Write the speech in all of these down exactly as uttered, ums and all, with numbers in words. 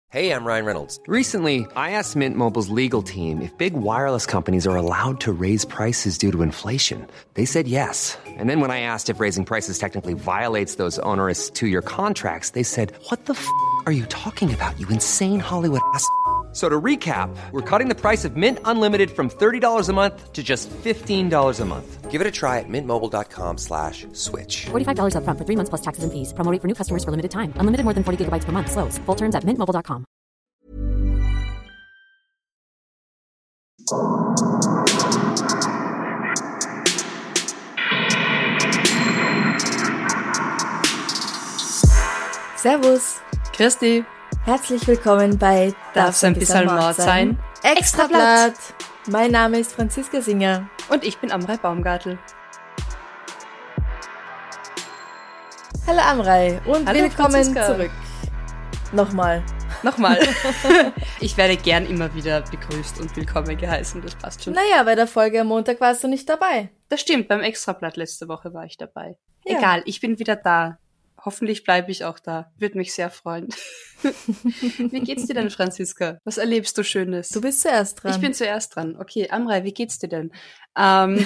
Hey, I'm Ryan Reynolds. Recently, I asked Mint Mobile's legal team if big wireless companies are allowed to raise prices due to inflation. They said yes. And then when I asked if raising prices technically violates those onerous two-year contracts, they said, what the f*** are you talking about, you insane Hollywood ass f- So to recap, we're cutting the price of Mint Unlimited from thirty dollars a month to just fifteen dollars a month. Give it a try at mintmobile.com slash switch. forty-five dollars up front for three months plus taxes and fees. Promo rate for new customers for limited time. Unlimited more than forty gigabytes per month. Slows full terms at mint mobile dot com. Servus. Christi. Herzlich willkommen bei Darf's ein bisschen Mord sein? Extrablatt. Mein Name ist Franziska Singer. Und ich bin Amrei Baumgartl. Hallo Amrei und Hallo willkommen Franziska. zurück. Nochmal. Nochmal. Ich werde gern immer wieder begrüßt und willkommen geheißen, das passt schon. Naja, bei der Folge am Montag warst du nicht dabei. Das stimmt, beim Extrablatt letzte Woche war ich dabei. Ja. Egal, ich bin wieder da. Hoffentlich bleibe ich auch da. Würde mich sehr freuen. Wie geht's dir denn, Franziska? Was erlebst du Schönes? Du bist zuerst dran. Ich bin zuerst dran. Okay, Amrei, wie geht's dir denn? Ähm,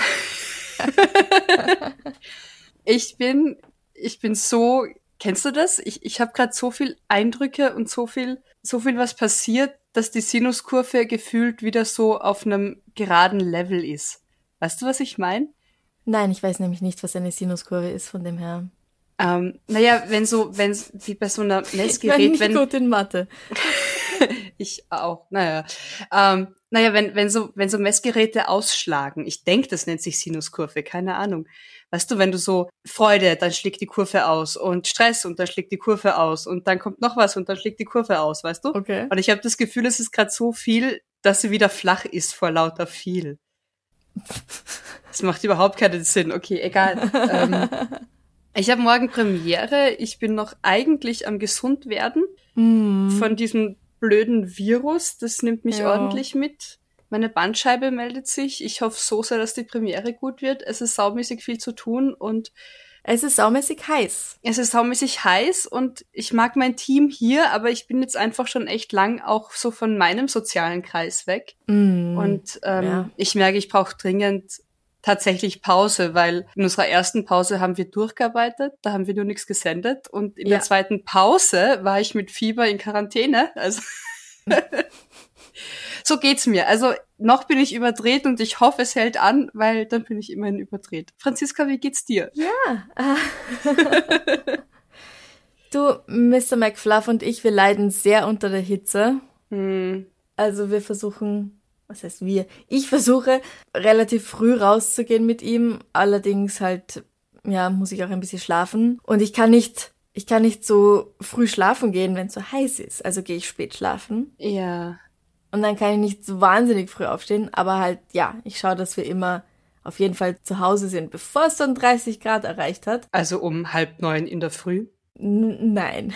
ich bin, ich bin so, kennst du das? Ich, ich habe gerade so viel Eindrücke und so viel, so viel was passiert, dass die Sinuskurve gefühlt wieder so auf einem geraden Level ist. Weißt du, was ich meine? Nein, ich weiß nämlich nicht, was eine Sinuskurve ist, von dem her. Ähm, naja, wenn so, wenn wie bei so einer Ich bin Messgerät, nicht wenn gut in Mathe. ich auch, naja, ähm, naja, wenn wenn so wenn so Messgeräte ausschlagen, ich denke, das nennt sich Sinuskurve, keine Ahnung. Weißt du, wenn du so Freude, dann schlägt die Kurve aus und Stress und dann schlägt die Kurve aus und dann kommt noch was und dann schlägt die Kurve aus, weißt du? Okay. Und ich habe das Gefühl, es ist gerade so viel, dass sie wieder flach ist vor lauter viel. Das macht überhaupt keinen Sinn. Okay, egal. ähm, Ich habe morgen Premiere. Ich bin noch eigentlich am gesund werden Mm. von diesem blöden Virus. Das nimmt mich Ja. ordentlich mit. Meine Bandscheibe meldet sich. Ich hoffe so sehr, dass die Premiere gut wird. Es ist saumäßig viel zu tun und Es ist saumäßig heiß. es ist saumäßig heiß und ich mag mein Team hier, aber ich bin jetzt einfach schon echt lang auch so von meinem sozialen Kreis weg. Mm. Und ähm, Ja. ich merke, ich brauche dringend tatsächlich Pause, weil in unserer ersten Pause haben wir durchgearbeitet, da haben wir nur nichts gesendet und in Ja. der zweiten Pause war ich mit Fieber in Quarantäne, also so geht's mir. Also noch bin ich überdreht und ich hoffe, es hält an, weil dann bin ich immerhin überdreht. Franziska, wie geht's dir? Ja. Du, Mister McFluff und ich, wir leiden sehr unter der Hitze. Hm. Also wir versuchen, was heißt wir? Ich versuche relativ früh rauszugehen mit ihm. Allerdings halt, ja, muss ich auch ein bisschen schlafen. Und ich kann nicht, ich kann nicht so früh schlafen gehen, wenn es so heiß ist. Also gehe ich spät schlafen. Ja. Und dann kann ich nicht so wahnsinnig früh aufstehen. Aber halt, ja, ich schaue, dass wir immer auf jeden Fall zu Hause sind, bevor es dann dreißig Grad erreicht hat. Also um halb neun in der Früh. N- nein.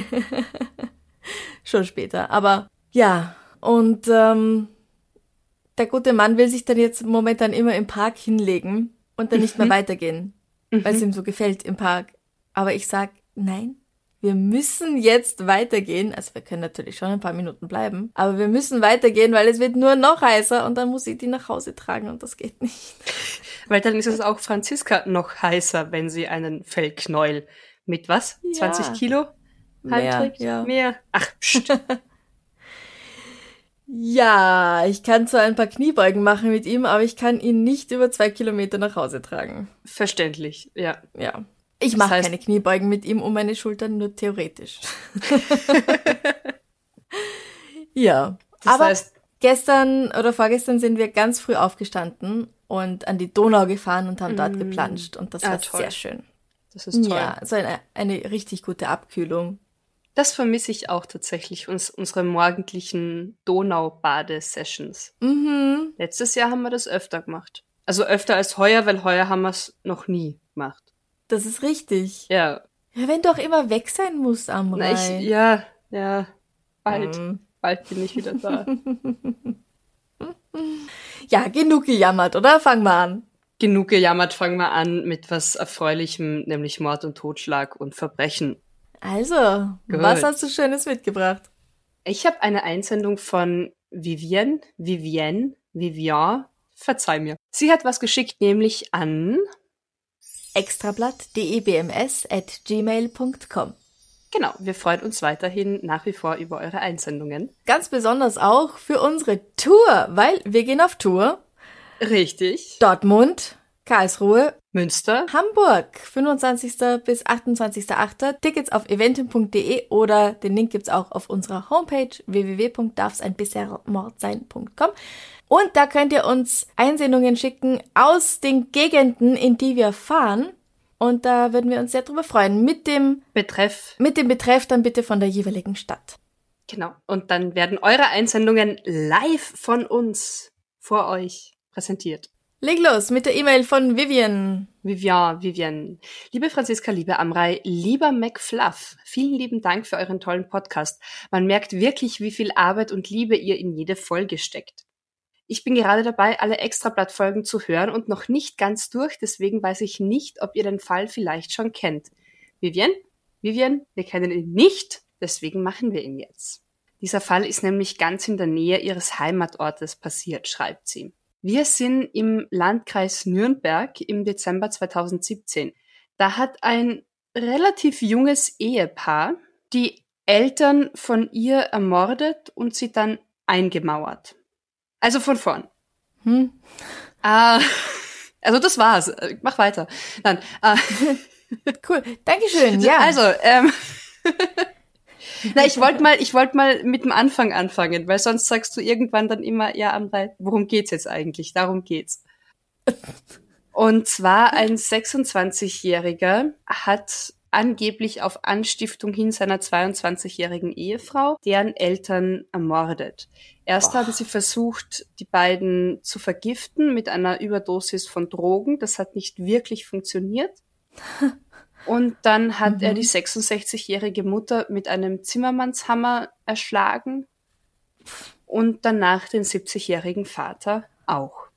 Schon später. Aber ja, und ähm, der gute Mann will sich dann jetzt momentan immer im Park hinlegen und dann nicht mehr weitergehen, weil es ihm so gefällt im Park. Aber ich sag, nein, wir müssen jetzt weitergehen. Also wir können natürlich schon ein paar Minuten bleiben, aber wir müssen weitergehen, weil es wird nur noch heißer und dann muss ich die nach Hause tragen und das geht nicht. Weil dann ist es auch Franziska noch heißer, wenn sie einen Fellknäuel mit was? Ja. zwanzig Kilo? Mehr, Halbträgt? ja. Mehr? Ach, pst. Ja, ich kann zwar ein paar Kniebeugen machen mit ihm, aber ich kann ihn nicht über zwei Kilometer nach Hause tragen. Verständlich, ja. Ja. Ich Das mache heißt- keine Kniebeugen mit ihm um meine Schultern, nur theoretisch. Ja. Das aber heißt, gestern oder vorgestern sind wir ganz früh aufgestanden und an die Donau gefahren und haben dort Mm. geplanscht. Und das Ah, war toll. sehr schön. das ist toll. Ja, so eine, eine richtig gute Abkühlung. Das vermisse ich auch tatsächlich, uns, unsere morgendlichen Donau-Bade-Sessions. Mhm. Letztes Jahr haben wir das öfter gemacht. Also öfter als heuer, weil heuer haben wir es noch nie gemacht. Das ist richtig. Ja. Ja, wenn du auch immer weg sein musst, Amrei. Na, ich, ja, ja. Bald, Mhm. bald bin ich wieder da. Ja, genug gejammert, oder? Fang mal an. Genug gejammert, fangen wir an mit was Erfreulichem, nämlich Mord und Totschlag und Verbrechen. Also, Gut. was hast du Schönes mitgebracht? Ich habe eine Einsendung von Vivienne, Vivienne, Vivian, verzeih mir. Sie hat was geschickt, nämlich an extrablatt d e b m s at gmail punkt com. Genau, wir freuen uns weiterhin nach wie vor über eure Einsendungen. Ganz besonders auch für unsere Tour, weil wir gehen auf Tour. Richtig. Dortmund, Karlsruhe, Münster, Hamburg, fünfundzwanzigsten bis achtundzwanzigsten achten Tickets auf eventim punkt de oder den Link gibt's auch auf unserer Homepage w w w punkt darf's ein bisschen Mord sein punkt com. Und da könnt ihr uns Einsendungen schicken aus den Gegenden, in die wir fahren. Und da würden wir uns sehr drüber freuen. Mit dem Betreff. Mit dem Betreff dann bitte von der jeweiligen Stadt. Genau. Und dann werden eure Einsendungen live von uns vor euch präsentiert. Leg los mit der E-Mail von Vivian. Vivian, Vivian. Liebe Franziska, liebe Amrei, lieber McFluff, vielen lieben Dank für euren tollen Podcast. Man merkt wirklich, wie viel Arbeit und Liebe ihr in jede Folge steckt. Ich bin gerade dabei, alle Extrablatt-Folgen zu hören und noch nicht ganz durch, deswegen weiß ich nicht, ob ihr den Fall vielleicht schon kennt. Vivian? Vivian, wir kennen ihn nicht, deswegen machen wir ihn jetzt. Dieser Fall ist nämlich ganz in der Nähe ihres Heimatortes passiert, schreibt sie. Wir sind im Landkreis Nürnberg im Dezember zweitausendsiebzehn. Da hat ein relativ junges Ehepaar die Eltern von ihr ermordet und sie dann eingemauert. Also von vorn. Hm. Äh, also das war's. Mach weiter. Dann, äh, cool. Dankeschön. Ja. Also, ähm, na, ich wollte mal, ich wollte mal mit dem Anfang anfangen, weil sonst sagst du irgendwann dann immer, ja, Amrei, worum geht's jetzt eigentlich? Darum geht's. Und zwar ein sechsundzwanzigjähriger hat angeblich auf Anstiftung hin seiner zweiundzwanzigjährigen Ehefrau deren Eltern ermordet. Erst oh. haben sie versucht, die beiden zu vergiften mit einer Überdosis von Drogen. Das hat nicht wirklich funktioniert. Und dann hat mhm. er die sechsundsechzigjährige Mutter mit einem Zimmermannshammer erschlagen und danach den siebzigjährigen Vater auch.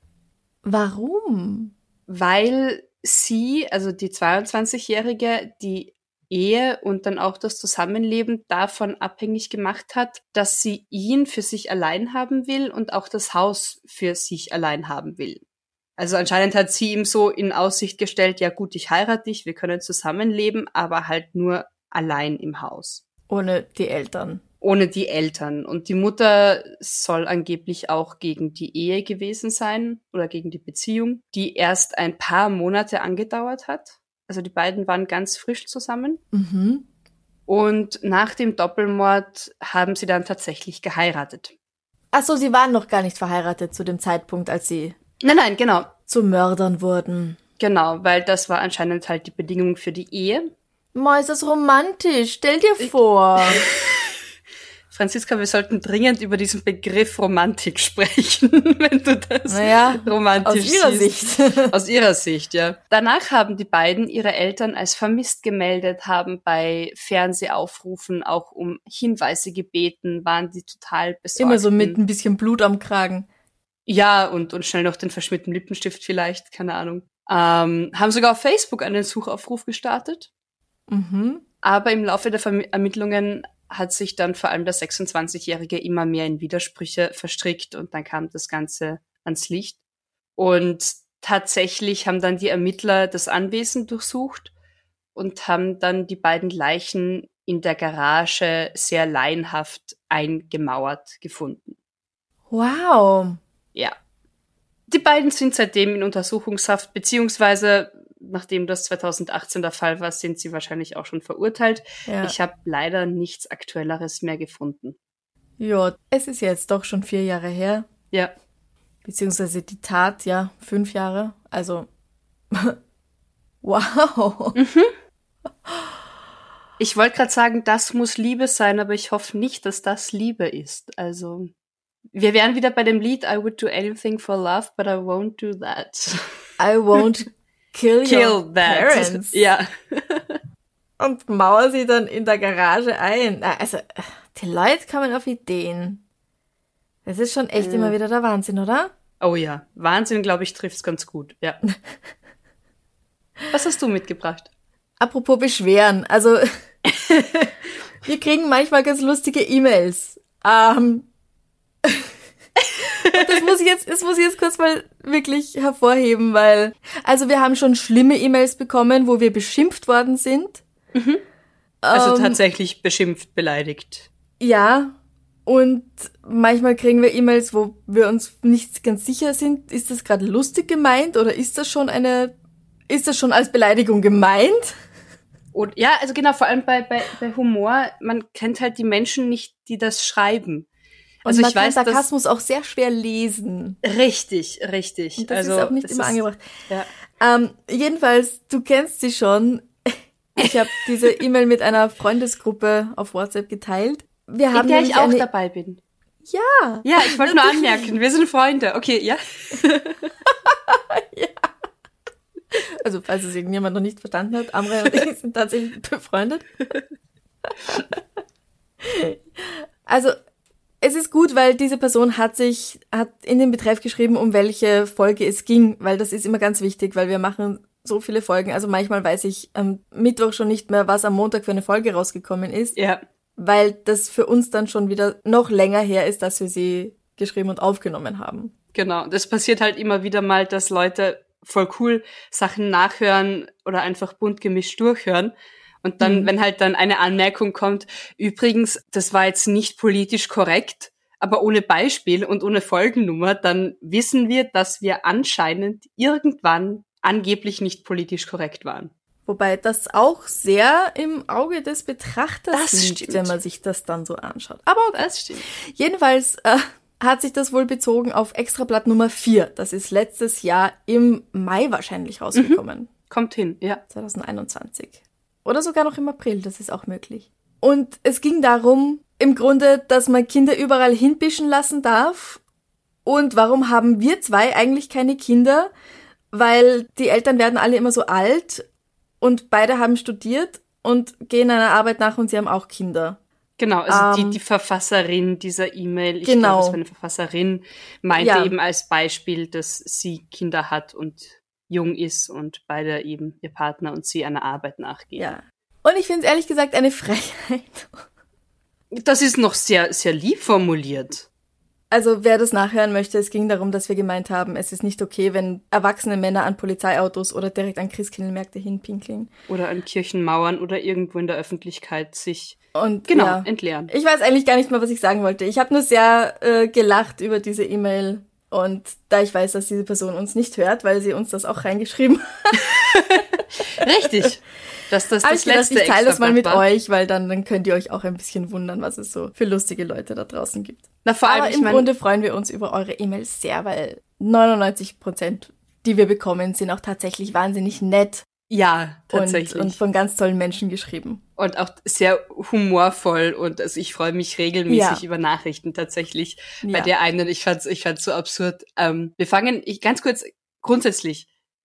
Warum? Weil sie, also die zweiundzwanzigjährige, die Ehe und dann auch das Zusammenleben davon abhängig gemacht hat, dass sie ihn für sich allein haben will und auch das Haus für sich allein haben will. Also anscheinend hat sie ihm so in Aussicht gestellt, ja gut, ich heirate dich, wir können zusammenleben, aber halt nur allein im Haus. Ohne die Eltern. Ohne die Eltern. Und die Mutter soll angeblich auch gegen die Ehe gewesen sein oder gegen die Beziehung, die erst ein paar Monate angedauert hat. Also die beiden waren ganz frisch zusammen. Mhm. Und nach dem Doppelmord haben sie dann tatsächlich geheiratet. Ach so, sie waren noch gar nicht verheiratet zu dem Zeitpunkt, als sie Nein, nein, genau. zu Mördern wurden. Genau, weil das war anscheinend halt die Bedingung für die Ehe. Ma, ist das romantisch, stell dir vor. Franziska, wir sollten dringend über diesen Begriff Romantik sprechen, wenn du das naja, romantisch aus ihrer siehst. Sicht. Aus ihrer Sicht, ja. Danach haben die beiden ihre Eltern als vermisst gemeldet, haben bei Fernsehaufrufen auch um Hinweise gebeten, waren die total besorgt. Immer so mit ein bisschen Blut am Kragen. Ja, und, und schnell noch den verschmierten Lippenstift vielleicht, keine Ahnung. Ähm, haben sogar auf Facebook einen Suchaufruf gestartet. Mhm. Aber im Laufe der Verm- Ermittlungen hat sich dann vor allem der sechsundzwanzigjährige immer mehr in Widersprüche verstrickt und dann kam das Ganze ans Licht. Und tatsächlich haben dann die Ermittler das Anwesen durchsucht und haben dann die beiden Leichen in der Garage sehr laienhaft eingemauert gefunden. Wow. Ja. Die beiden sind seitdem in Untersuchungshaft, beziehungsweise nachdem das zweitausendachtzehn der Fall war, sind sie wahrscheinlich auch schon verurteilt. Ja. Ich habe leider nichts Aktuelleres mehr gefunden. Ja, es ist jetzt doch schon vier Jahre her. Ja. Beziehungsweise die Tat, ja, fünf Jahre. Also, wow. Mhm. Ich wollte gerade sagen, das muss Liebe sein, aber ich hoffe nicht, dass das Liebe ist. Also, wir wären wieder bei dem Lied I would do anything for love, but I won't do that. I won't kill, Kill your that. parents. Ja. Und mauer sie dann in der Garage ein. Also, die Leute kommen auf Ideen. Das ist schon echt äh. immer wieder der Wahnsinn, oder? Oh ja, Wahnsinn, glaube ich, trifft's ganz gut. Ja. Was hast du mitgebracht? Apropos Beschweren, also wir kriegen manchmal ganz lustige E-Mails. Ähm, das muss ich jetzt, das muss ich jetzt kurz mal wirklich hervorheben, weil, also wir haben schon schlimme E-Mails bekommen, wo wir beschimpft worden sind. Mhm. Also ähm, tatsächlich beschimpft, beleidigt. Ja, und manchmal kriegen wir E-Mails, wo wir uns nicht ganz sicher sind, ist das gerade lustig gemeint oder ist das schon eine, ist das schon als Beleidigung gemeint? Und ja, also genau, vor allem bei, bei, bei Humor, man kennt halt die Menschen nicht, die das schreiben. Also und man ich weiß, kann Sarkasmus dass, auch sehr schwer lesen. Richtig, richtig. Und das also, ist auch nicht das immer ist, angebracht. Ja. Ähm, jedenfalls, du kennst sie schon. Ich habe diese E-Mail mit einer Freundesgruppe auf WhatsApp geteilt. Wir haben in der ich auch eine, dabei bin. Ja. Ja, ich wollte nur anmerken, wir sind Freunde. Okay, ja. Ja. Also, falls es irgendjemand noch nicht verstanden hat, Amre und ich sind tatsächlich befreundet. Also, es ist gut, weil diese Person hat sich, hat in den Betreff geschrieben, um welche Folge es ging, weil das ist immer ganz wichtig, weil wir machen so viele Folgen. Also manchmal weiß ich am Mittwoch schon nicht mehr, was am Montag für eine Folge rausgekommen ist. Ja. Weil das für uns dann schon wieder noch länger her ist, dass wir sie geschrieben und aufgenommen haben. Genau, das passiert halt immer wieder mal, dass Leute voll cool Sachen nachhören oder einfach bunt gemischt durchhören. Und dann, mhm. wenn halt dann eine Anmerkung kommt, übrigens, das war jetzt nicht politisch korrekt, aber ohne Beispiel und ohne Folgennummer, dann wissen wir, dass wir anscheinend irgendwann angeblich nicht politisch korrekt waren. Wobei das auch sehr im Auge des Betrachters das liegt, stimmt. wenn man sich das dann so anschaut. Aber okay. Das stimmt. Jedenfalls äh, hat sich das wohl bezogen auf Extrablatt Nummer vier. Das ist letztes Jahr im Mai wahrscheinlich rausgekommen. Mhm. Kommt hin, ja. zwanzig einundzwanzig. Oder sogar noch im April, das ist auch möglich. Und es ging darum, im Grunde, dass man Kinder überall hinbischen lassen darf. Und warum haben wir zwei eigentlich keine Kinder? Weil die Eltern werden alle immer so alt und beide haben studiert und gehen einer Arbeit nach und sie haben auch Kinder. Genau, also ähm, die, die Verfasserin dieser E-Mail, ich genau. glaube, es war eine Verfasserin, meinte ja. eben als Beispiel, dass sie Kinder hat und jung ist und beide eben, ihr Partner und sie einer Arbeit nachgehen. Ja. Und ich finde es ehrlich gesagt eine Frechheit. Das ist noch sehr, sehr lieb formuliert. Also wer das nachhören möchte, es ging darum, dass wir gemeint haben, es ist nicht okay, wenn erwachsene Männer an Polizeiautos oder direkt an Christkindlmärkte hinpinkeln. Oder an Kirchenmauern oder irgendwo in der Öffentlichkeit sich und, genau ja, entleeren. Ich weiß eigentlich gar nicht mehr, was ich sagen wollte. Ich habe nur sehr äh, gelacht über diese E-Mail. Und da ich weiß, dass diese Person uns nicht hört, weil sie uns das auch reingeschrieben hat. Richtig. Dass das Aber das ich gedacht, letzte ich teile das mal mit war. euch, weil dann, dann könnt ihr euch auch ein bisschen wundern, was es so für lustige Leute da draußen gibt. Na, vor allem, Aber ich im mein, Grunde freuen wir uns über eure E-Mails sehr, weil neunundneunzig Prozent, die wir bekommen, sind auch tatsächlich wahnsinnig nett. Ja, tatsächlich. Und, und von ganz tollen Menschen geschrieben. Und auch sehr humorvoll und also ich freue mich regelmäßig Ja. über Nachrichten tatsächlich. Ja. Bei der einen, ich fand's, ich fand's so absurd. Ähm, wir fangen, ich ganz kurz, grundsätzlich,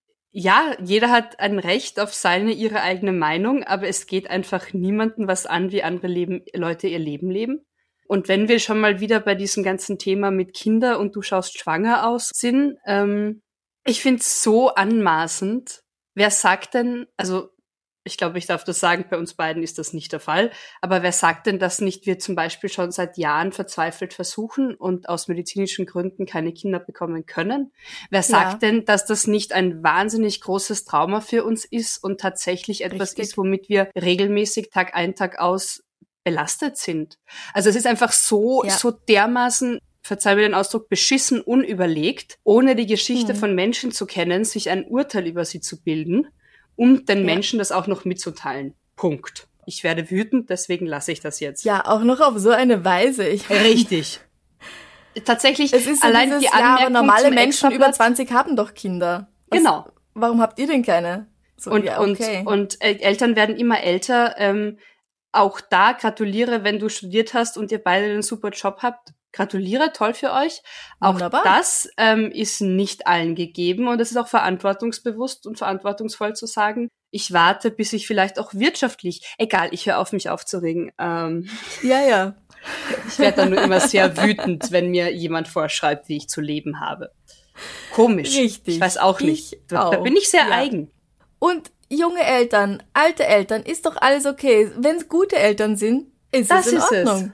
ja, jeder hat ein Recht auf seine, ihre eigene Meinung, aber es geht einfach niemandem was an, wie andere Leben, Leute ihr Leben leben. Und wenn wir schon mal wieder bei diesem ganzen Thema mit Kinder und du schaust schwanger aus sind, ähm, ich find's so anmaßend. Wer sagt denn, also ich glaube, ich darf das sagen, bei uns beiden ist das nicht der Fall, aber wer sagt denn, dass nicht wir zum Beispiel schon seit Jahren verzweifelt versuchen und aus medizinischen Gründen keine Kinder bekommen können? Wer sagt Ja. denn, dass das nicht ein wahnsinnig großes Trauma für uns ist und tatsächlich etwas Richtig. ist, womit wir regelmäßig Tag ein, Tag aus belastet sind? Also es ist einfach so, Ja. so dermaßen, verzeih mir den Ausdruck, beschissen unüberlegt, ohne die Geschichte Hm. von Menschen zu kennen, sich ein Urteil über sie zu bilden, um den Ja. Menschen das auch noch mitzuteilen. Punkt. Ich werde wütend, deswegen lasse ich das jetzt. Ja, auch noch auf so eine Weise. Ich Richtig. Tatsächlich, Es ist so allein dieses, die ja, Anmerkung aber normale zum Menschen über Extrablatt- zwanzig haben doch Kinder. Was, Genau. Warum habt ihr denn keine? So, Und, ja, okay. und, und äh, Eltern werden immer älter. Ähm, auch da gratuliere, wenn du studiert hast und ihr beide einen super Job habt. Gratuliere, toll für euch. Auch Wunderbar. das ähm, ist nicht allen gegeben und es ist auch verantwortungsbewusst und verantwortungsvoll zu sagen, ich warte, bis ich vielleicht auch wirtschaftlich, egal, ich höre auf, mich aufzuregen. Ähm, ja, ja. ich werde dann nur immer sehr wütend, wenn mir jemand vorschreibt, wie ich zu leben habe. Komisch. Richtig. Ich weiß auch nicht. Ich Da, da auch. bin ich sehr Ja. eigen. Und junge Eltern, alte Eltern, ist doch alles okay. Wenn es gute Eltern sind, ist Das es in ist es. Ordnung.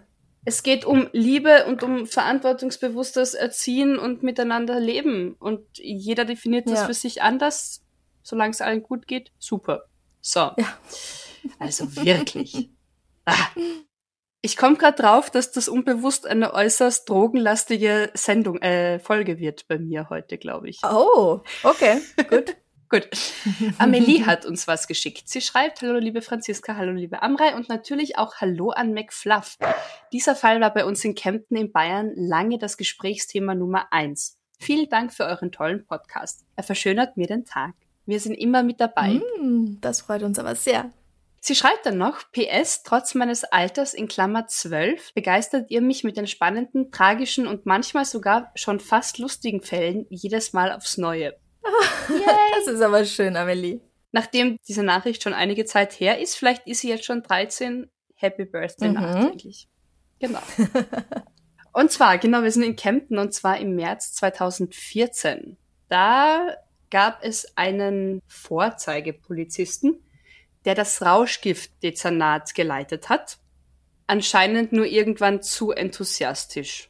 Es geht um Liebe und um verantwortungsbewusstes Erziehen und miteinander leben. Und jeder definiert das Ja. für sich anders. Solange es allen gut geht, super. So. Ja. Also wirklich. Ah. Ich komme gerade drauf, dass das unbewusst eine äußerst drogenlastige Sendung, äh, Folge wird bei mir heute, glaube ich. Oh, okay, gut. Gut. Amelie hat uns was geschickt. Sie schreibt, hallo liebe Franziska, hallo liebe Amrei und natürlich auch hallo an McFluff. Dieser Fall war bei uns in Kempten in Bayern lange das Gesprächsthema Nummer eins. Vielen Dank für euren tollen Podcast. Er verschönert mir den Tag. Wir sind immer mit dabei. Mm, das freut uns aber sehr. Sie schreibt dann noch, P S, trotz meines Alters in Klammer zwölf, begeistert ihr mich mit den spannenden, tragischen und manchmal sogar schon fast lustigen Fällen jedes Mal aufs Neue. Das ist aber schön, Amelie. Nachdem diese Nachricht schon einige Zeit her ist, vielleicht ist sie jetzt schon dreizehn, Happy Birthday Mhm. nachträglich. Genau. Und zwar, genau, wir sind in Kempten und zwar im März zweitausendvierzehn. Da gab es einen Vorzeigepolizisten, der das Rauschgiftdezernat geleitet hat. Anscheinend nur irgendwann zu enthusiastisch.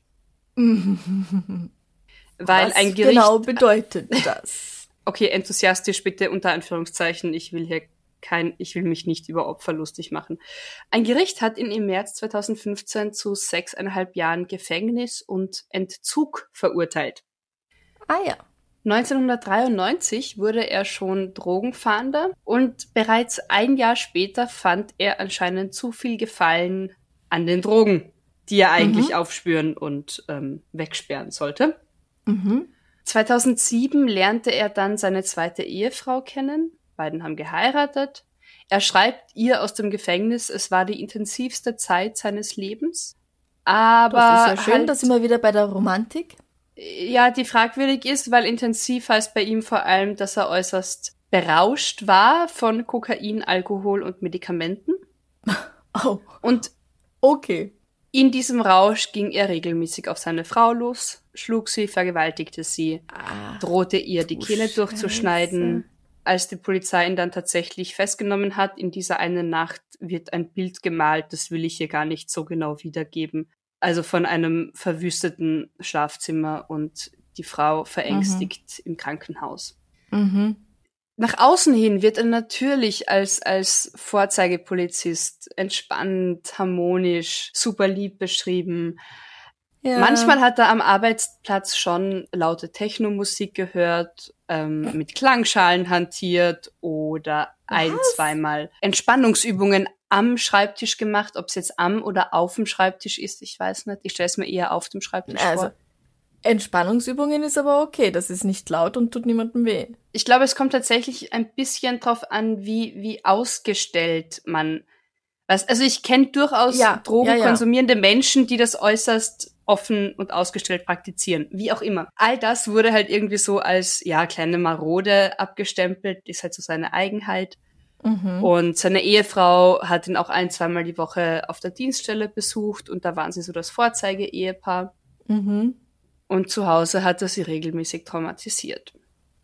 Weil Was ein Gericht... genau bedeutet das? Okay, enthusiastisch bitte unter Anführungszeichen. Ich will hier kein, ich will mich nicht über Opfer lustig machen. Ein Gericht hat ihn im März zweitausendfünfzehn zu sechseinhalb Jahren Gefängnis und Entzug verurteilt. Ah ja. neunzehnhundertdreiundneunzig wurde er schon Drogenfahnder und bereits ein Jahr später fand er anscheinend zu viel Gefallen an den Drogen, die er eigentlich Mhm. aufspüren und ähm, wegsperren sollte. Mhm. zweitausendsieben lernte er dann seine zweite Ehefrau kennen. Beiden haben geheiratet. Er schreibt ihr aus dem Gefängnis, es war die intensivste Zeit seines Lebens. Aber Das ist ja schön, halt, da sind wir wieder bei der Romantik. ja, die fragwürdig ist, weil intensiv heißt bei ihm vor allem, dass er äußerst berauscht war von Kokain, Alkohol und Medikamenten. Oh, Und okay. in diesem Rausch ging er regelmäßig auf seine Frau los, schlug sie, vergewaltigte sie, Ah, drohte ihr, die du Kehle Scheiße. durchzuschneiden. Als die Polizei ihn dann tatsächlich festgenommen hat, in dieser einen Nacht wird ein Bild gemalt, das will ich hier gar nicht so genau wiedergeben. Also von einem verwüsteten Schlafzimmer und die Frau verängstigt im Krankenhaus. Mhm. Nach außen hin wird er natürlich als, als Vorzeigepolizist entspannt, harmonisch, super lieb beschrieben. Ja. Manchmal hat er am Arbeitsplatz schon laute Techno-Musik gehört, ähm, mit Klangschalen hantiert oder ein-, Was? zweimal Entspannungsübungen am Schreibtisch gemacht. Ob es jetzt am oder auf dem Schreibtisch ist, ich weiß nicht. Ich stelle es mir eher auf dem Schreibtisch Also, vor. Entspannungsübungen ist aber okay. Das ist nicht laut und tut niemandem weh. Ich glaube, es kommt tatsächlich ein bisschen drauf an, wie, wie ausgestellt man was. Also ich kenne durchaus Ja, drogenkonsumierende Menschen, die das äußerst offen und ausgestellt praktizieren. Wie auch immer. All das wurde halt irgendwie so als, ja, kleine Marode abgestempelt, ist halt so seine Eigenheit. Mhm. Und seine Ehefrau hat ihn auch ein-, zweimal die Woche auf der Dienststelle besucht und da waren sie so das Vorzeige-Ehepaar. Mhm. Und zu Hause hat er sie regelmäßig traumatisiert.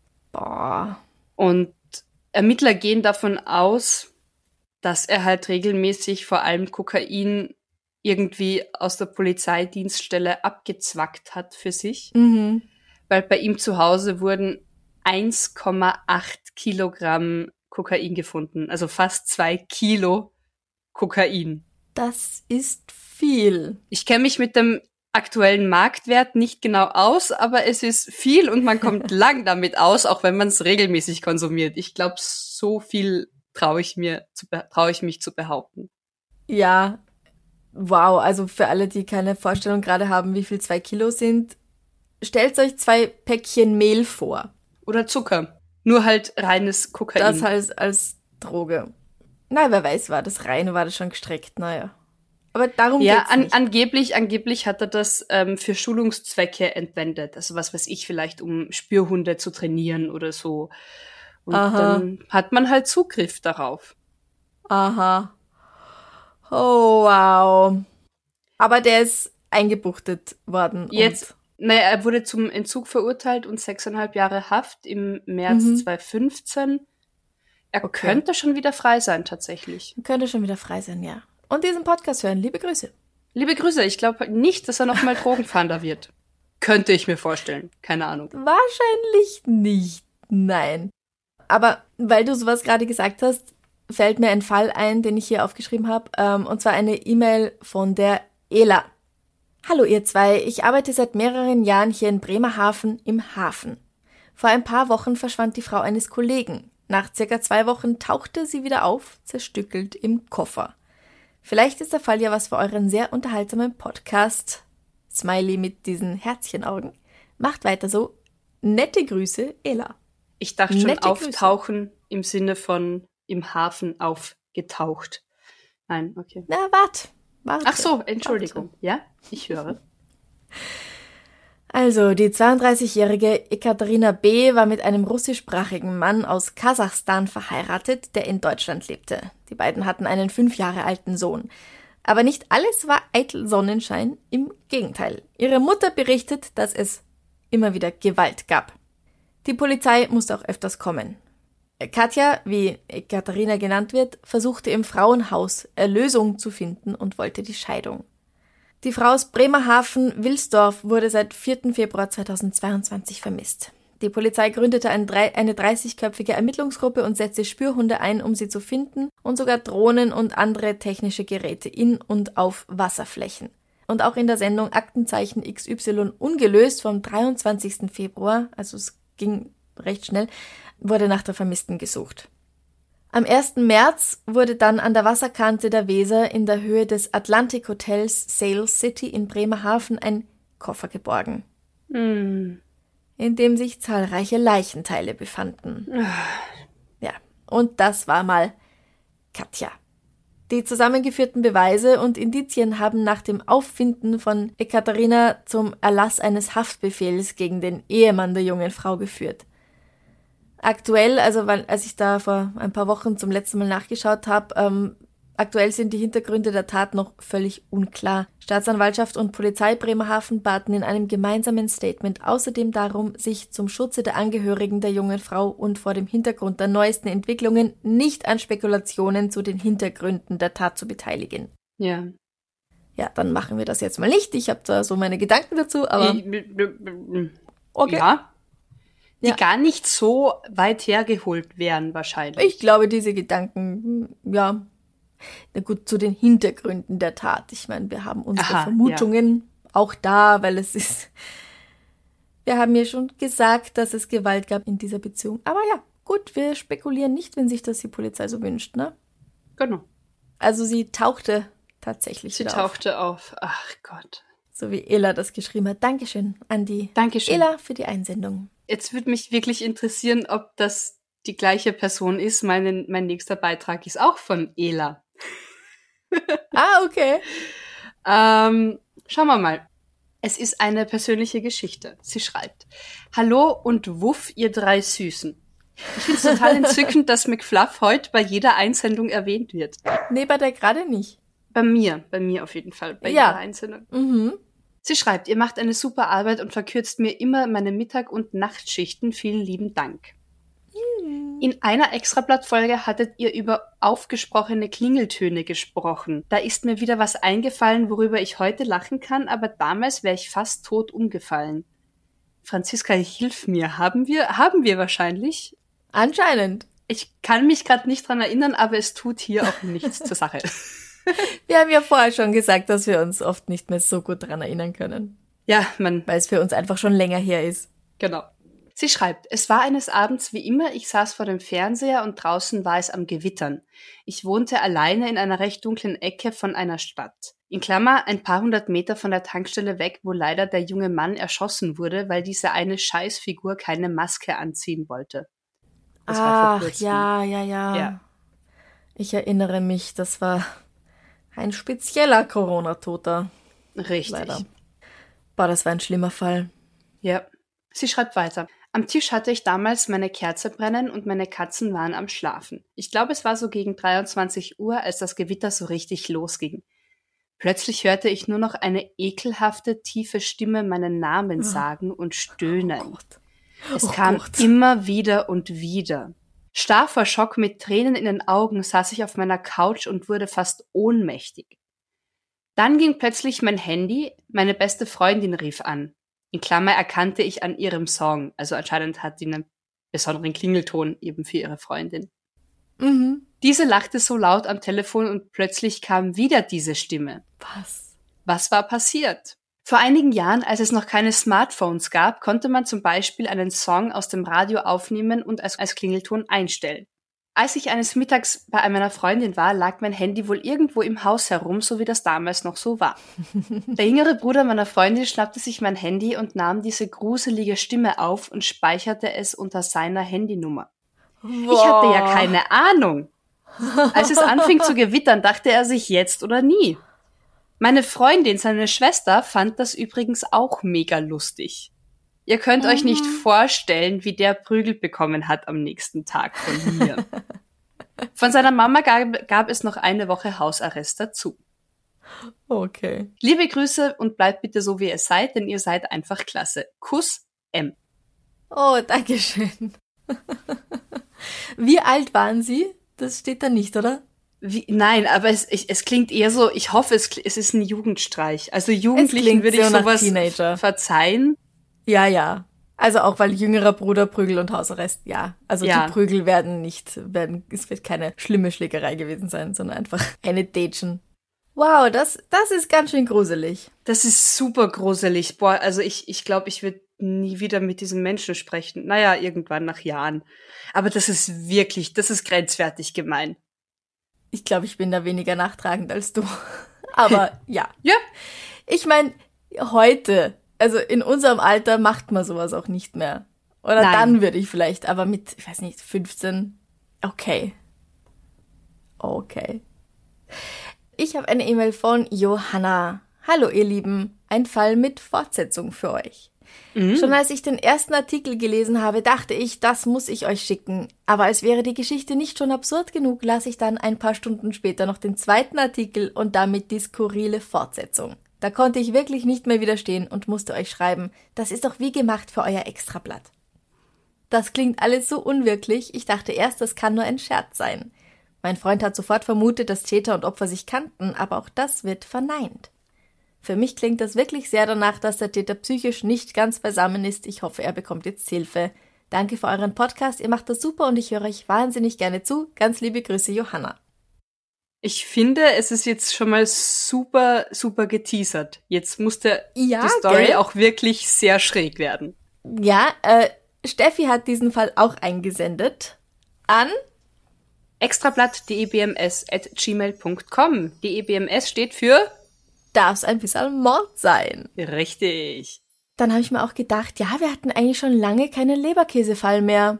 Boah. Und Ermittler gehen davon aus, dass er halt regelmäßig vor allem Kokain irgendwie aus der Polizeidienststelle abgezwackt hat für sich. Mhm. Weil bei ihm zu Hause wurden eins Komma acht Kilogramm Kokain gefunden. Also fast zwei Kilo Kokain. Das ist viel. Ich kenne mich mit dem aktuellen Marktwert nicht genau aus, aber es ist viel und man kommt lang damit aus, auch wenn man es regelmäßig konsumiert. Ich glaube, so viel traue ich mir, zu be- traue ich mich zu behaupten. Ja. Wow, also für alle, die keine Vorstellung gerade haben, wie viel zwei Kilo sind, stellt euch zwei Päckchen Mehl vor. Oder Zucker. Nur halt reines Kokain. Das als, als Droge. Na, wer weiß, war das rein, war das schon gestreckt, naja. Aber darum ja, geht's an, nicht. angeblich, angeblich hat er das ähm, für Schulungszwecke entwendet. Also was weiß ich, vielleicht um Spürhunde zu trainieren oder so. Und Aha. dann hat man halt Zugriff darauf. Aha. Oh, wow. Aber der ist eingebuchtet worden. Jetzt, naja, er wurde zum Entzug verurteilt und sechseinhalb Jahre Haft im März Mhm. zweitausendfünfzehn. Er Okay. könnte schon wieder frei sein, tatsächlich. Und könnte schon wieder frei sein, ja. Und diesen Podcast hören. Liebe Grüße. Liebe Grüße, ich glaube nicht, dass er nochmal Drogenfahnder wird. Könnte ich mir vorstellen. Keine Ahnung. Wahrscheinlich nicht. Nein. Aber weil du sowas gerade gesagt hast, fällt mir ein Fall ein, den ich hier aufgeschrieben habe. Ähm, und zwar eine E-Mail von der Ela. Hallo ihr zwei, ich arbeite seit mehreren Jahren hier in Bremerhaven im Hafen. Vor ein paar Wochen verschwand die Frau eines Kollegen. Nach circa zwei Wochen tauchte sie wieder auf, zerstückelt im Koffer. Vielleicht ist der Fall ja was für euren sehr unterhaltsamen Podcast. Smiley mit diesen Herzchenaugen. Macht weiter so. Nette Grüße, Ela. Ich dachte schon Nette auftauchen Grüße. Im Sinne von im Hafen aufgetaucht. Nein, okay. Na, wart. wart Ach so, Entschuldigung. Warte. Ja, ich höre. Also, die zweiunddreißigjährige Ekaterina B. war mit einem russischsprachigen Mann aus Kasachstan verheiratet, der in Deutschland lebte. Die beiden hatten einen fünf Jahre alten Sohn. Aber nicht alles war eitel Sonnenschein, im Gegenteil. Ihre Mutter berichtet, dass es immer wieder Gewalt gab. Die Polizei musste auch öfters kommen. Katja, wie Ekaterina genannt wird, versuchte im Frauenhaus Erlösung zu finden und wollte die Scheidung. Die Frau aus Bremerhaven-Wilsdorf wurde seit vierten Februar zweitausendzweiundzwanzig vermisst. Die Polizei gründete eine dreißigköpfige Ermittlungsgruppe und setzte Spürhunde ein, um sie zu finden, und sogar Drohnen und andere technische Geräte in und auf Wasserflächen. Und auch in der Sendung Aktenzeichen X Y ungelöst vom dreiundzwanzigsten Februar, also es ging recht schnell, wurde nach der Vermissten gesucht. Am ersten März wurde dann an der Wasserkante der Weser in der Höhe des Atlantic Hotels Sail City in Bremerhaven ein Koffer geborgen, Mm. in dem sich zahlreiche Leichenteile befanden. Ja, und das war mal Katja. Die zusammengeführten Beweise und Indizien haben nach dem Auffinden von Ekaterina zum Erlass eines Haftbefehls gegen den Ehemann der jungen Frau geführt. Aktuell, also weil, als ich da vor ein paar Wochen zum letzten Mal nachgeschaut habe, ähm, aktuell sind die Hintergründe der Tat noch völlig unklar. Staatsanwaltschaft und Polizei Bremerhaven baten in einem gemeinsamen Statement außerdem darum, sich zum Schutze der Angehörigen der jungen Frau und vor dem Hintergrund der neuesten Entwicklungen nicht an Spekulationen zu den Hintergründen der Tat zu beteiligen. Ja. Ja, dann machen wir das jetzt mal nicht. Ich habe da so meine Gedanken dazu, aber okay. Ja. Die Ja. gar nicht so weit hergeholt wären wahrscheinlich. Ich glaube, diese Gedanken, ja, na gut, zu den Hintergründen der Tat. Ich meine, wir haben unsere Aha, Vermutungen auch da, weil es ist, wir haben ja schon gesagt, dass es Gewalt gab in dieser Beziehung. Aber ja, gut, wir spekulieren nicht, wenn sich das die Polizei so wünscht, ne? Genau. Also sie tauchte tatsächlich Sie wieder tauchte auf. Ach Gott. auf. So wie Ela das geschrieben hat. Dankeschön an die Dankeschön. Ela für die Einsendung. Jetzt würde mich wirklich interessieren, ob das die gleiche Person ist. Mein, mein nächster Beitrag ist auch von Ela. Ah, okay. Ähm, schauen wir mal. Es ist eine persönliche Geschichte. Sie schreibt: Hallo und wuff, ihr drei Süßen. Ich finde es total entzückend, dass McFluff heute bei jeder Einsendung erwähnt wird. Nee, bei der gerade nicht. Bei mir, bei mir auf jeden Fall, bei Ja. jeder Einsendung. Mhm. Sie schreibt, ihr macht eine super Arbeit und verkürzt mir immer meine Mittag- und Nachtschichten. Vielen lieben Dank. In einer Extrablattfolge hattet ihr über aufgesprochene Klingeltöne gesprochen. Da ist mir wieder was eingefallen, worüber ich heute lachen kann, aber damals wäre ich fast tot umgefallen. Franziska, hilf mir. Haben wir? Haben wir wahrscheinlich. Anscheinend. Ich kann mich gerade nicht dran erinnern, aber es tut hier auch nichts zur Sache. Wir haben ja vorher schon gesagt, dass wir uns oft nicht mehr so gut dran erinnern können, Ja, man, weil es für uns einfach schon länger her ist. genau. Sie schreibt, es war eines Abends wie immer, ich saß vor dem Fernseher und draußen war es am Gewittern. Ich wohnte alleine in einer recht dunklen Ecke von einer Stadt. In Klammer ein paar hundert Meter von der Tankstelle weg, wo leider der junge Mann erschossen wurde, weil diese eine Scheißfigur keine Maske anziehen wollte. Das war Ach, vor kurzem. ja, ja, ja, Ja. Ich erinnere mich, das war ein spezieller Corona-Toter. Richtig. Leider. Boah, das war ein schlimmer Fall. Ja. Sie schreibt weiter. Am Tisch hatte ich damals meine Kerze brennen und meine Katzen waren am Schlafen. Ich glaube, es war so gegen dreiundzwanzig Uhr, als das Gewitter so richtig losging. Plötzlich hörte ich nur noch eine ekelhafte, tiefe Stimme meinen Namen sagen und stöhnen. Oh Gott. Es Oh kam Gott. immer wieder und wieder. Starr vor Schock mit Tränen in den Augen saß ich auf meiner Couch und wurde fast ohnmächtig. Dann ging plötzlich mein Handy, meine beste Freundin rief an. In Klammer erkannte ich an ihrem Song. Also anscheinend hat sie einen besonderen Klingelton eben für ihre Freundin. Mhm. Diese lachte so laut am Telefon und plötzlich kam wieder diese Stimme. Was? Was war passiert? Vor einigen Jahren, als es noch keine Smartphones gab, konnte man zum Beispiel einen Song aus dem Radio aufnehmen und als, als Klingelton einstellen. Als ich eines Mittags bei meiner Freundin war, lag mein Handy wohl irgendwo im Haus herum, so wie das damals noch so war. Der jüngere Bruder meiner Freundin schnappte sich mein Handy und nahm diese gruselige Stimme auf und speicherte es unter seiner Handynummer. Boah. Ich hatte ja keine Ahnung. Als es anfing zu gewittern, dachte er sich jetzt oder nie. Meine Freundin, seine Schwester, fand das übrigens auch mega lustig. Ihr könnt mhm. euch nicht vorstellen, wie der Prügel bekommen hat am nächsten Tag von mir. Von seiner Mama gab, gab es noch eine Woche Hausarrest dazu. Okay. Liebe Grüße und bleibt bitte so, wie ihr seid, denn ihr seid einfach klasse. Kuss, M. Oh, danke schön. Wie alt waren Sie? Das steht da nicht, oder? Wie, nein, aber es, ich, es klingt eher so, ich hoffe, es, es ist ein Jugendstreich. Also Jugendlichen würde ich so sowas Teenager. verzeihen. Ja, ja. Also auch weil jüngerer Bruder Prügel und Hausarrest, ja. Also ja. die Prügel werden nicht, werden, es wird keine schlimme Schlägerei gewesen sein, sondern einfach eine Dätschen. Wow, das, das ist ganz schön gruselig. Das ist super gruselig. Boah, also ich, ich glaube, ich würde nie wieder mit diesen Menschen sprechen. Naja, irgendwann nach Jahren. Aber das ist wirklich, das ist grenzwertig gemein. Ich glaube, ich bin da weniger nachtragend als du. Aber ja. Ja. Ich meine, heute, also in unserem Alter macht man sowas auch nicht mehr. Oder Nein. dann würde ich vielleicht, aber mit, ich weiß nicht, fünfzehn, okay. Okay. Ich habe eine E-Mail von Johanna. Hallo ihr Lieben, ein Fall mit Fortsetzung für euch. Mhm. Schon als ich den ersten Artikel gelesen habe, dachte ich, das muss ich euch schicken. Aber als wäre die Geschichte nicht schon absurd genug, las ich dann ein paar Stunden später noch den zweiten Artikel und damit die skurrile Fortsetzung. Da konnte ich wirklich nicht mehr widerstehen und musste euch schreiben, das ist doch wie gemacht für euer Extrablatt. Das klingt alles so unwirklich, ich dachte erst, das kann nur ein Scherz sein. Mein Freund hat sofort vermutet, dass Täter und Opfer sich kannten, aber auch das wird verneint. Für mich klingt das wirklich sehr danach, dass der Täter psychisch nicht ganz beisammen ist. Ich hoffe, er bekommt jetzt Hilfe. Danke für euren Podcast, ihr macht das super und ich höre euch wahnsinnig gerne zu. Ganz liebe Grüße, Johanna. Ich finde, es ist jetzt schon mal super, super geteasert. Jetzt musste ja, die Story gell? auch wirklich sehr schräg werden. Ja, äh, Steffi hat diesen Fall auch eingesendet an extrablatt punkt d e b m s at gmail punkt com. D E B M S steht für darf's ein bisschen Mord sein. Richtig. Dann habe ich mir auch gedacht, ja, wir hatten eigentlich schon lange keinen Leberkäsefall mehr.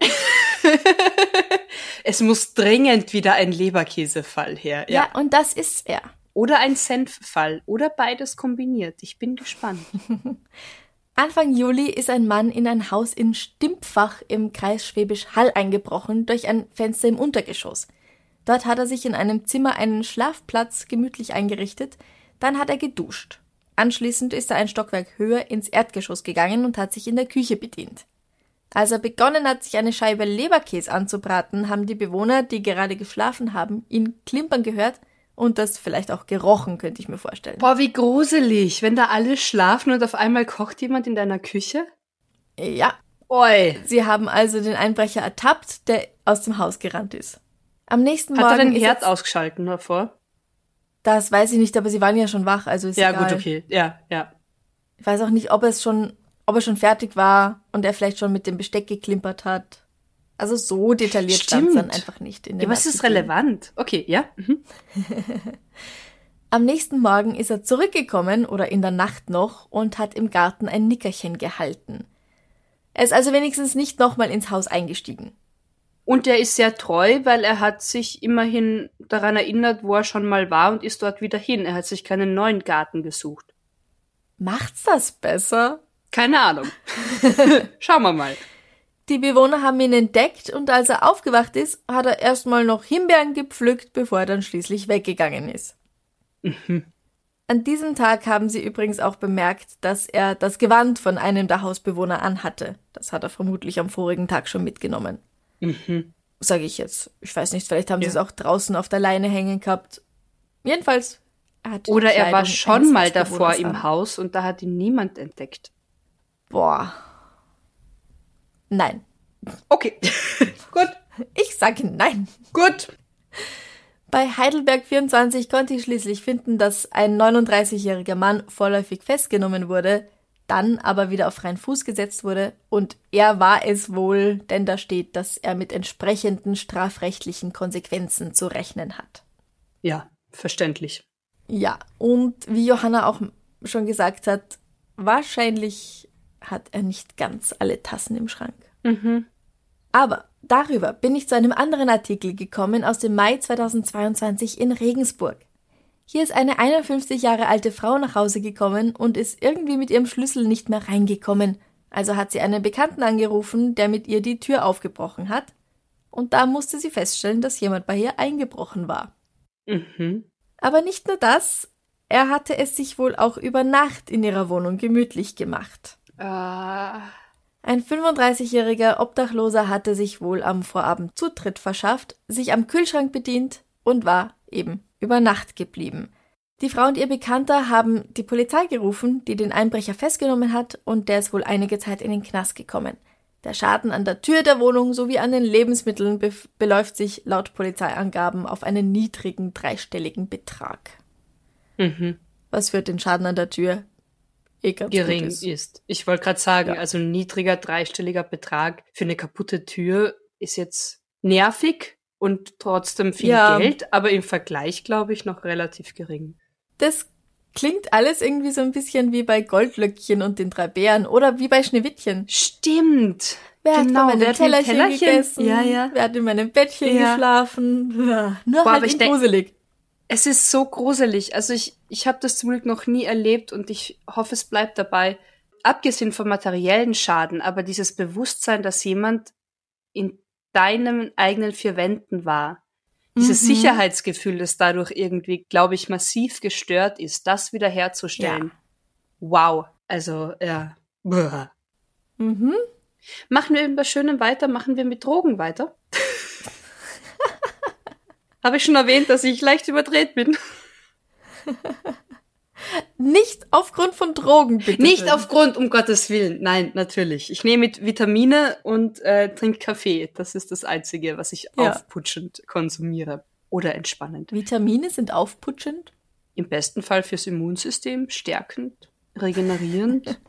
Es muss dringend wieder ein Leberkäsefall her. Ja, ja, und das ist er. Oder ein Senffall. Oder beides kombiniert. Ich bin gespannt. Anfang Juli ist ein Mann in ein Haus in Stimpfach im Kreis Schwäbisch Hall eingebrochen durch ein Fenster im Untergeschoss. Dort hat er sich in einem Zimmer einen Schlafplatz gemütlich eingerichtet. Dann hat er geduscht. Anschließend ist er ein Stockwerk höher ins Erdgeschoss gegangen und hat sich in der Küche bedient. Als er begonnen hat, sich eine Scheibe Leberkäse anzubraten, haben die Bewohner, die gerade geschlafen haben, ihn klimpern gehört und das vielleicht auch gerochen, könnte ich mir vorstellen. Boah, wie gruselig, wenn da alle schlafen und auf einmal kocht jemand in deiner Küche? Ja. Oi. Sie haben also den Einbrecher ertappt, der aus dem Haus gerannt ist. Am nächsten Morgen hat er den ist Herd jetzt, ausgeschalten davor? Das weiß ich nicht, aber sie waren ja schon wach, also ist ja, egal. Ja, gut, okay. Ja, ja. Ich weiß auch nicht, ob es schon, ob er schon fertig war und er vielleicht schon mit dem Besteck geklimpert hat. Also so detailliert stand es dann einfach nicht in dem Ja, was ist relevant? Okay, ja. Mhm. Am nächsten Morgen ist er zurückgekommen oder in der Nacht noch und hat im Garten ein Nickerchen gehalten. Er ist also wenigstens nicht nochmal ins Haus eingestiegen. Und er ist sehr treu, weil er hat sich immerhin daran erinnert, wo er schon mal war und ist dort wieder hin. Er hat sich keinen neuen Garten gesucht. Macht's das besser? Keine Ahnung. Schauen wir mal. Die Bewohner haben ihn entdeckt und als er aufgewacht ist, hat er erstmal noch Himbeeren gepflückt, bevor er dann schließlich weggegangen ist. Mhm. An diesem Tag haben sie übrigens auch bemerkt, dass er das Gewand von einem der Hausbewohner anhatte. Das hat er vermutlich am vorigen Tag schon mitgenommen. Mhm. Sage ich jetzt. Ich weiß nicht, vielleicht haben ja. sie es auch draußen auf der Leine hängen gehabt. Jedenfalls Er hatte Oder die er war Kleidung schon eines mal davor Mitbewohners im an. Haus und da hat ihn niemand entdeckt. Boah. Nein. Okay, gut, Ich sage nein. gut. Bei Heidelberg vierundzwanzig konnte ich schließlich finden, dass ein neununddreißigjähriger Mann vorläufig festgenommen wurde, dann aber wieder auf freien Fuß gesetzt wurde und er war es wohl, denn da steht, dass er mit entsprechenden strafrechtlichen Konsequenzen zu rechnen hat. Ja, verständlich. Ja, und wie Johanna auch schon gesagt hat, wahrscheinlich hat er nicht ganz alle Tassen im Schrank. Mhm. Aber darüber bin ich zu einem anderen Artikel gekommen aus dem Mai zweitausendzweiundzwanzig in Regensburg. Hier ist eine einundfünfzig Jahre alte Frau nach Hause gekommen und ist irgendwie mit ihrem Schlüssel nicht mehr reingekommen. Also hat sie einen Bekannten angerufen, der mit ihr die Tür aufgebrochen hat. Und da musste sie feststellen, dass jemand bei ihr eingebrochen war. Mhm. Aber nicht nur das, er hatte es sich wohl auch über Nacht in ihrer Wohnung gemütlich gemacht. Ah. Ein fünfunddreißigjähriger Obdachloser hatte sich wohl am Vorabend Zutritt verschafft, sich am Kühlschrank bedient und war eben über Nacht geblieben. Die Frau und ihr Bekannter haben die Polizei gerufen, die den Einbrecher festgenommen hat und der ist wohl einige Zeit in den Knast gekommen. Der Schaden an der Tür der Wohnung sowie an den Lebensmitteln be- beläuft sich laut Polizeiangaben auf einen niedrigen dreistelligen Betrag. Mhm. Was für den Schaden an der Tür eh ganz Gering gut ist. ist. Ich wollte gerade sagen, Ja. also ein niedriger dreistelliger Betrag für eine kaputte Tür ist jetzt nervig und trotzdem viel Ja. Geld, aber im Vergleich, glaube ich, noch relativ gering. Das klingt alles irgendwie so ein bisschen wie bei Goldlöckchen und den drei Bären oder wie bei Schneewittchen. Stimmt. Wer hat genau, von meinem wer hat mit Tellerchen, Tellerchen? gegessen? Ja, ja. Wer hat in meinem Bettchen Ja. geschlafen? Ja, nur Boah, halt aber ich in denk- gruselig. Es ist so gruselig. Also ich, ich habe das zum Glück noch nie erlebt und ich hoffe, es bleibt dabei. Abgesehen vom materiellen Schaden, aber dieses Bewusstsein, dass jemand in deinen eigenen vier Wänden war, dieses Mhm. Sicherheitsgefühl, das dadurch irgendwie, glaube ich, massiv gestört ist, das wiederherzustellen. Wow. Also, ja. Buh. Mhm. Machen wir mit was Schönem weiter? Machen wir mit Drogen weiter? Habe ich schon erwähnt, dass ich leicht überdreht bin? Nicht aufgrund von Drogen, bitte. Nicht schön. aufgrund, um Gottes Willen. Nein, natürlich. Ich nehme mit Vitamine und äh, trinke Kaffee. Das ist das Einzige, was ich Ja. aufputschend konsumiere. Oder entspannend. Vitamine sind aufputschend. Im besten Fall fürs Immunsystem, stärkend, regenerierend.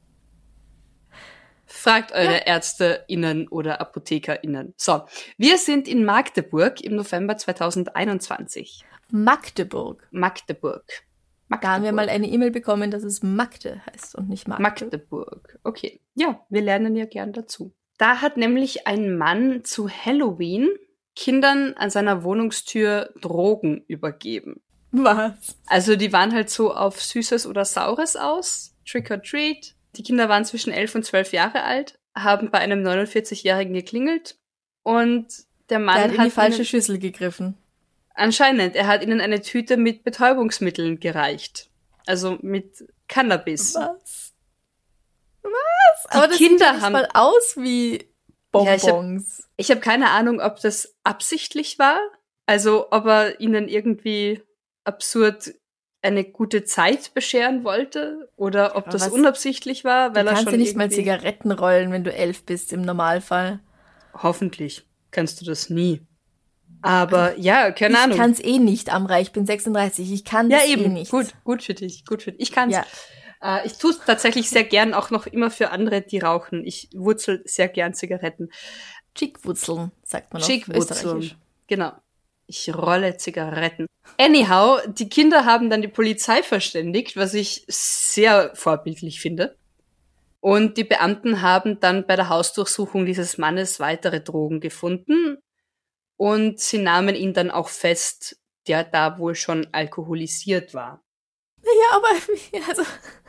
Fragt eure ÄrzteInnen oder ApothekerInnen. So, wir sind in Magdeburg im November zweitausendeinundzwanzig. Magdeburg. Magdeburg. Da haben wir mal eine E-Mail bekommen, dass es Magde heißt und nicht Magde. Magdeburg. Okay. Ja, wir lernen ja gern dazu. Da hat nämlich ein Mann zu Halloween Kindern an seiner Wohnungstür Drogen übergeben. Was? Also die waren halt so auf Süßes oder Saures aus. Trick or Treat. Die Kinder waren zwischen elf und zwölf Jahre alt, haben bei einem neunundvierzigjährigen geklingelt und der Mann Der hat in hat die falsche ihnen, Schüssel gegriffen. anscheinend, er hat ihnen eine Tüte mit Betäubungsmitteln gereicht. Also mit Cannabis. Was? Was? Die Aber das Kinder sieht ja nicht haben- mal aus wie Ja, ich hab- Bonbons. Ich habe keine Ahnung, ob das absichtlich war, also ob er ihnen irgendwie absurd eine gute Zeit bescheren wollte oder ob Aber das was- unabsichtlich war, weil Du er kannst schon ja nicht mal irgendwie- Zigaretten rollen, wenn du elf bist, im Normalfall. Hoffentlich kannst du das nie. Aber ja, keine ich Ahnung. kann's eh nicht, Amra. Ich bin sechsunddreißig. Ich kann Ja, das eben. eh nicht. Gut, gut für dich, gut für dich. Ich kann's. Ja. Äh, ich tue es tatsächlich sehr gern, auch noch immer für andere, die rauchen. Ich wurzel sehr gern Zigaretten. Chickwurzeln, sagt man auf Chickwurzeln. Österreichisch. Genau. Ich rolle Zigaretten. Anyhow, die Kinder haben dann die Polizei verständigt, was ich sehr vorbildlich finde. Und die Beamten haben dann bei der Hausdurchsuchung dieses Mannes weitere Drogen gefunden. Und sie nahmen ihn dann auch fest, der da wohl schon alkoholisiert war. Ja, aber also,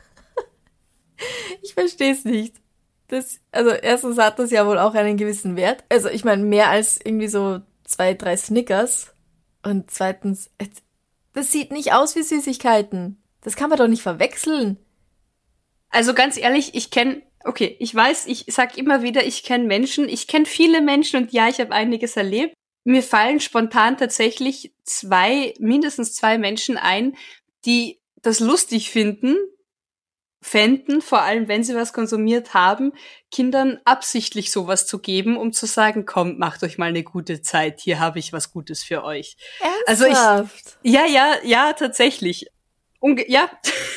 ich verstehe es nicht. Das, also erstens hat das ja wohl auch einen gewissen Wert. Also ich meine, mehr als irgendwie so zwei, drei Snickers. Und zweitens, es- das sieht nicht aus wie Süßigkeiten. Das kann man doch nicht verwechseln. Also ganz ehrlich, ich kenne, okay, ich weiß, ich sag immer wieder, ich kenne Menschen, ich kenne viele Menschen und ja, ich habe einiges erlebt. Mir fallen spontan tatsächlich zwei, mindestens zwei Menschen ein, die das lustig finden, fänden, vor allem wenn sie was konsumiert haben, Kindern absichtlich sowas zu geben, um zu sagen, kommt, macht euch mal eine gute Zeit, hier habe ich was Gutes für euch. Ernsthaft? Also ich, ja, ja, ja, tatsächlich. Unge- ja.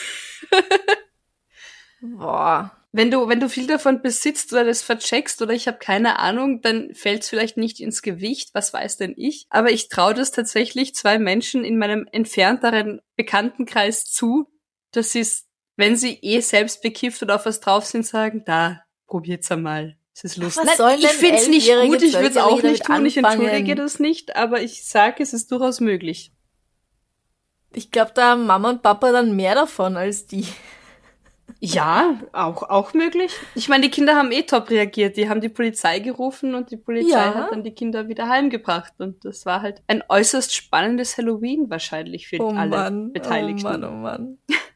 Boah. Wenn du, wenn du viel davon besitzt oder das vercheckst oder ich habe keine Ahnung, dann fällt es vielleicht nicht ins Gewicht, was weiß denn ich. Aber ich traue das tatsächlich zwei Menschen in meinem entfernteren Bekanntenkreis zu, dass sie es, wenn sie eh selbst bekifft oder auf was drauf sind, sagen, da, probiert's einmal. Es ist lustig. Was sollen ich denn find's nicht elfjährige, gut, ich würde es auch zwölfjährige nicht tun, ich damit entschuldige anfangen? das nicht, aber ich sage, es ist durchaus möglich. Ich glaube, da haben Mama und Papa dann mehr davon als die. Ja, auch, auch möglich. Ich meine, die Kinder haben eh top reagiert. Die haben die Polizei gerufen und die Polizei Ja. hat dann die Kinder wieder heimgebracht. Und das war halt ein äußerst spannendes Halloween wahrscheinlich für Oh alle Mann, Beteiligten. oh Mann, oh Mann.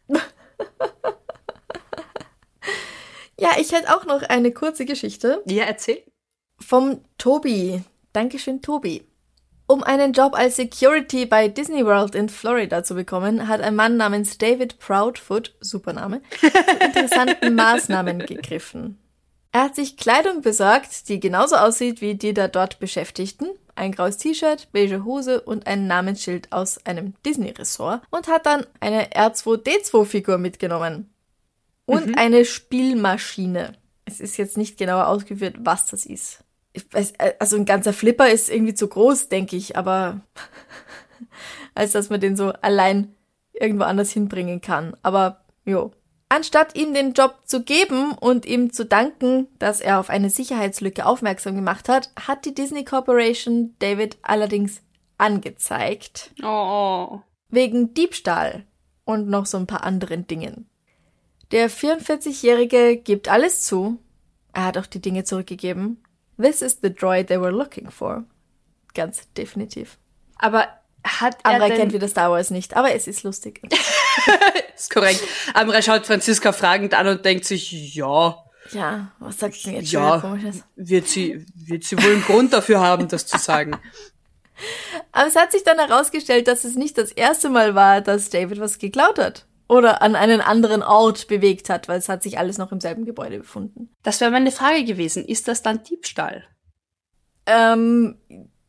Ja, ich hätte auch noch eine kurze Geschichte Ja, erzähl. vom Tobi. Dankeschön, Tobi. Um einen Job als Security bei Disney World in Florida zu bekommen, hat ein Mann namens David Proudfoot, super Name, zu interessanten Maßnahmen gegriffen. Er hat sich Kleidung besorgt, die genauso aussieht wie die der dort Beschäftigten, ein graues T-Shirt, beige Hose und ein Namensschild aus einem Disney-Ressort und hat dann eine R zwei D zwei Figur mitgenommen. Und mhm. eine Spielmaschine. Es ist jetzt nicht genauer ausgeführt, was das ist. Ich weiß, also ein ganzer Flipper ist irgendwie zu groß, denke ich, aber als dass man den so allein irgendwo anders hinbringen kann. Aber jo. Anstatt ihm den Job zu geben und ihm zu danken, dass er auf eine Sicherheitslücke aufmerksam gemacht hat, hat die Disney Corporation David allerdings angezeigt. Oh. Wegen Diebstahl und noch so ein paar anderen Dingen. Der vierundvierzigjährige gibt alles zu. Er hat auch die Dinge zurückgegeben. This is the droid they were looking for. Ganz definitiv. Aber hat er Amra denn... kennt wieder Star Wars nicht, aber es ist lustig. Ist korrekt. Amra schaut Franziska fragend an und denkt sich, ja... Ja, was sagt sie denn jetzt Ja, schon wieder Komisches? wird sie, wird sie wohl einen Grund dafür haben, das zu sagen. Aber es hat sich dann herausgestellt, dass es nicht das erste Mal war, dass David was geklaut hat. Oder an einen anderen Ort bewegt hat, weil es hat sich alles noch im selben Gebäude befunden. Das wäre meine Frage gewesen. Ist das dann Diebstahl? Ähm,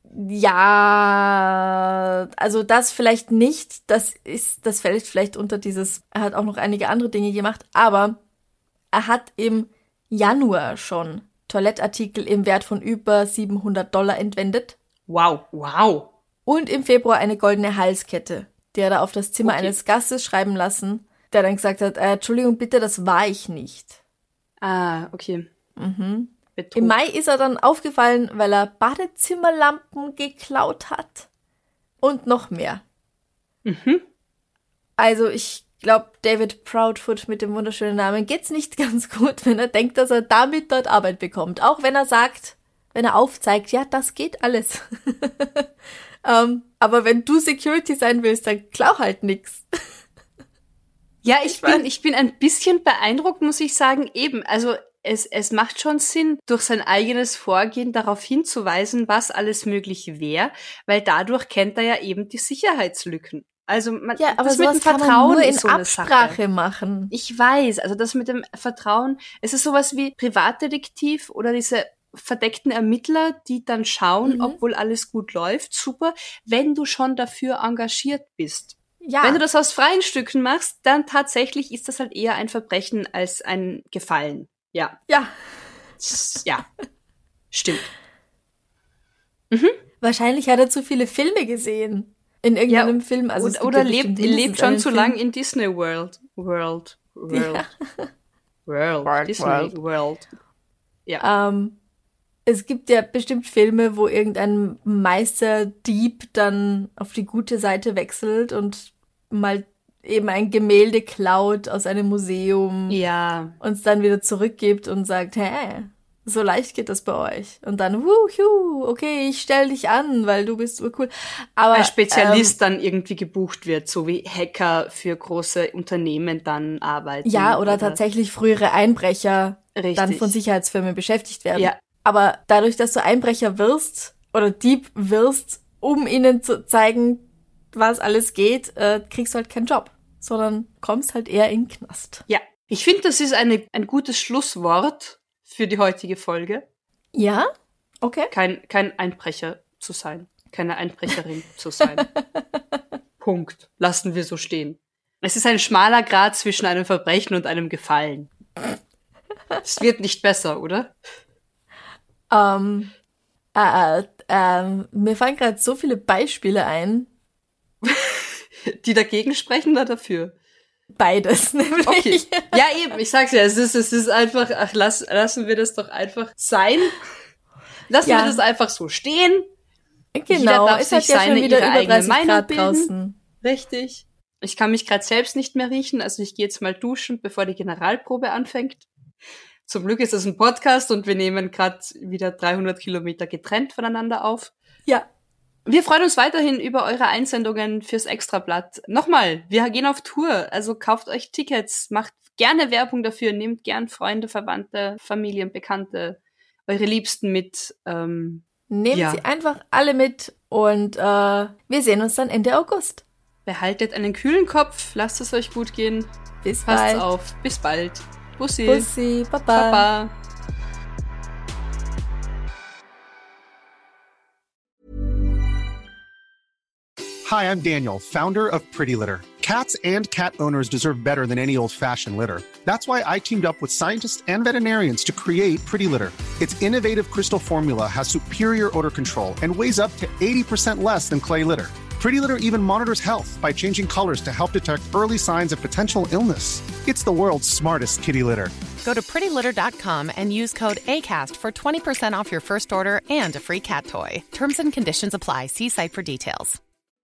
ja, also das vielleicht nicht. Das ist, das fällt vielleicht unter dieses, er hat auch noch einige andere Dinge gemacht, aber er hat im Januar schon Toilettartikel im Wert von über siebenhundert Dollar entwendet. Wow, wow. Und im Februar eine goldene Halskette, die er da auf das Zimmer Okay. eines Gastes schreiben lassen, der dann gesagt hat, äh, Entschuldigung bitte, das war ich nicht. Ah, okay. Mhm. Betrug. Im Mai ist er dann aufgefallen, weil er Badezimmerlampen geklaut hat. Und noch mehr. Mhm. Also ich glaube, David Proudfoot mit dem wunderschönen Namen geht's nicht ganz gut, wenn er denkt, dass er damit dort Arbeit bekommt. Auch wenn er sagt, wenn er aufzeigt, ja, das geht alles. um, aber wenn du Security sein willst, dann klau halt nix. Ja, ich bin, ich bin ein bisschen beeindruckt, muss ich sagen. Eben, also es, es macht schon Sinn, durch sein eigenes Vorgehen darauf hinzuweisen, was alles möglich wäre, weil dadurch kennt er ja eben die Sicherheitslücken. Also man, Ja, aber das mit sowas dem kann man Vertrauen nur in ist so eine Absprache Sache. machen. Ich weiß, also das mit dem Vertrauen, es ist sowas wie Privatdetektiv oder diese verdeckten Ermittler, die dann schauen, Mhm. ob wohl alles gut läuft. Super, wenn du schon dafür engagiert bist. Ja, Wenn du das aus freien Stücken machst, dann tatsächlich ist das halt eher ein Verbrechen als ein Gefallen. Ja, ja. ja, stimmt. Wahrscheinlich hat er zu viele Filme gesehen. In irgendeinem Ja, Film. Also es oder gibt oder ja lebt, bestimmt mindestens lebt schon einen zu Film. lang in Disney World. World. World. World. World, Disney World. World. Ja. Ähm, es gibt ja bestimmt Filme, wo irgendein Meisterdieb dann auf die gute Seite wechselt und mal eben ein Gemälde klaut aus einem Museum Ja. und es dann wieder zurückgibt und sagt, hä, so leicht geht das bei euch. Und dann, wuhu, okay, ich stell dich an, weil du bist urcool. Aber Als Spezialist dann irgendwie gebucht wird, so wie Hacker für große Unternehmen dann arbeiten. Ähm, ja, oder, tatsächlich frühere Einbrecher Richtig. dann von Sicherheitsfirmen beschäftigt werden. Ja. Aber dadurch, dass du Einbrecher wirst oder Dieb wirst, um ihnen zu zeigen, was alles geht, äh, kriegst du halt keinen Job. sondern kommst halt eher in den Knast. Ja, ich finde, das ist eine, ein gutes Schlusswort für die heutige Folge. Ja? Okay. Kein, kein Einbrecher zu sein. Keine Einbrecherin zu sein. Punkt. Lassen wir so stehen. Es ist ein schmaler Grat zwischen einem Verbrechen und einem Gefallen. Es wird nicht besser, oder? Ähm, äh, äh, mir fallen gerade so viele Beispiele ein. Die dagegen sprechen oder dafür? Beides, nämlich. Okay. Ja, eben, ich sag's ja, es ist, es ist einfach, ach, lass, lassen wir das doch einfach sein. Lassen Ja. wir das einfach so stehen. Jeder Genau, darf es hat sich ja schon seine, wieder ihre über eigene dreißig Meinung Grad bilden. draußen. Richtig. Ich kann mich gerade selbst nicht mehr riechen, also ich gehe jetzt mal duschen, bevor die Generalprobe anfängt. Zum Glück ist es ein Podcast und wir nehmen gerade wieder dreihundert Kilometer getrennt voneinander auf. Ja. Wir freuen uns weiterhin über eure Einsendungen fürs Extrablatt. Nochmal, wir gehen auf Tour, also kauft euch Tickets, macht gerne Werbung dafür, nehmt gern Freunde, Verwandte, Familien, Bekannte, eure Liebsten mit. Ähm, Nehmt Ja. sie einfach alle mit und äh, wir sehen uns dann Ende August. behaltet einen kühlen Kopf, lasst es euch gut gehen, Bis passt bald. auf, bis bald. Bussi. Bussi, Baba. Baba. Hi, I'm Daniel, founder of Pretty Litter. Cats and cat owners deserve better than any old-fashioned litter. That's why I teamed up with scientists and veterinarians to create Pretty Litter. Its innovative crystal formula has superior odor control and weighs up to eighty percent less than clay litter. Pretty Litter even monitors health by changing colors to help detect early signs of potential illness. It's the world's smartest kitty litter. Go to pretty litter dot com and use code ACAST for twenty percent off your first order and a free cat toy. Terms and conditions apply. See site for details.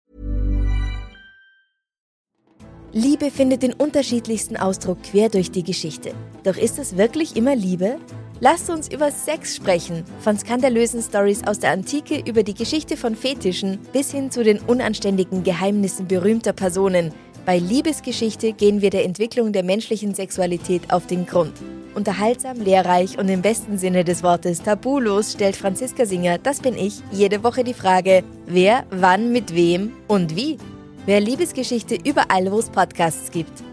Liebe findet den unterschiedlichsten Ausdruck quer durch die Geschichte. Doch ist es wirklich immer Liebe? Lasst uns über Sex sprechen. Von skandalösen Stories aus der Antike über die Geschichte von Fetischen bis hin zu den unanständigen Geheimnissen berühmter Personen. Bei Liebesgeschichte gehen wir der Entwicklung der menschlichen Sexualität auf den Grund. Unterhaltsam, lehrreich und im besten Sinne des Wortes tabulos stellt Franziska Singer, das bin ich, jede Woche die Frage, wer, wann, mit wem und wie. Wer Liebesgeschichte überall, wo es Podcasts gibt.